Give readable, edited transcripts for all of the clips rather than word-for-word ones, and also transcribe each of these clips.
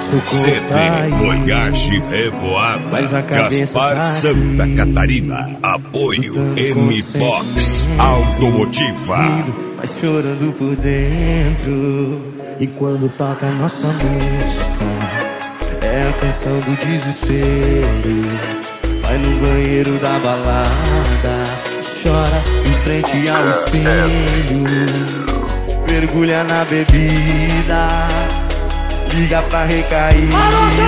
CD Voyage Revoada, Gaspar Santa Catarina. Apoio M-Box Automotiva. Mas chorando por dentro. E quando toca nossa música, é a canção do desespero. Vai no banheiro da balada, chora em frente ao espelho, mergulha na bebida, liga pra recaída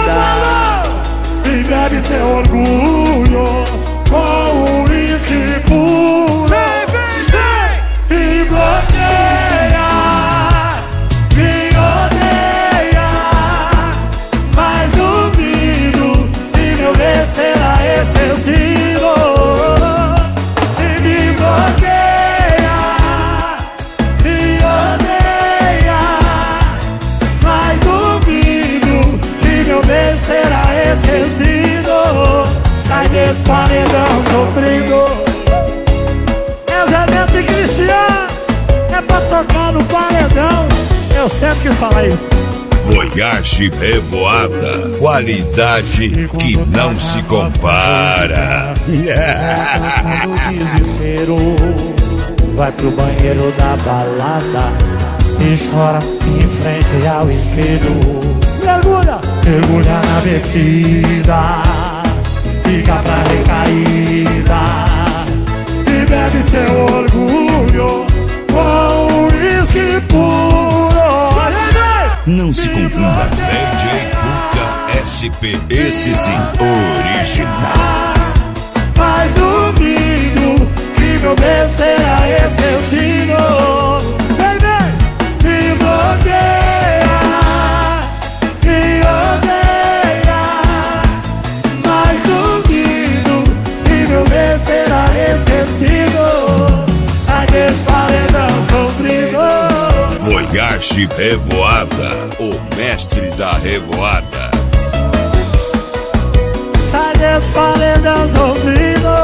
e bebe seu orgulho com o uísque puro. E bloqueia, me odeia, mas duvido que meu bem será esquecido. E me bloqueia, me odeia, mas duvido que meu bem será esquecido. Sai desse paredão sofrido. E Cristiano, é pra tocar no paredão. Eu sempre quis falar isso. Voyage Revoada, qualidade que não se compara. Desespero, vai pro banheiro da balada e chora em frente ao espelho. Mergulha na bebida, fica pra recaída e bebe seu orgulho com uísque puro. Não se confunda, DJ Cuca SP, esse sim, original. Mas duvido que meu bem será esquecido. Me bloqueia, me odeia, mas duvido que meu bem será esquecido. Sai desse paredão sofrido. Voyage Revoada, o mestre da revoada. Sai desse paredão sofrido.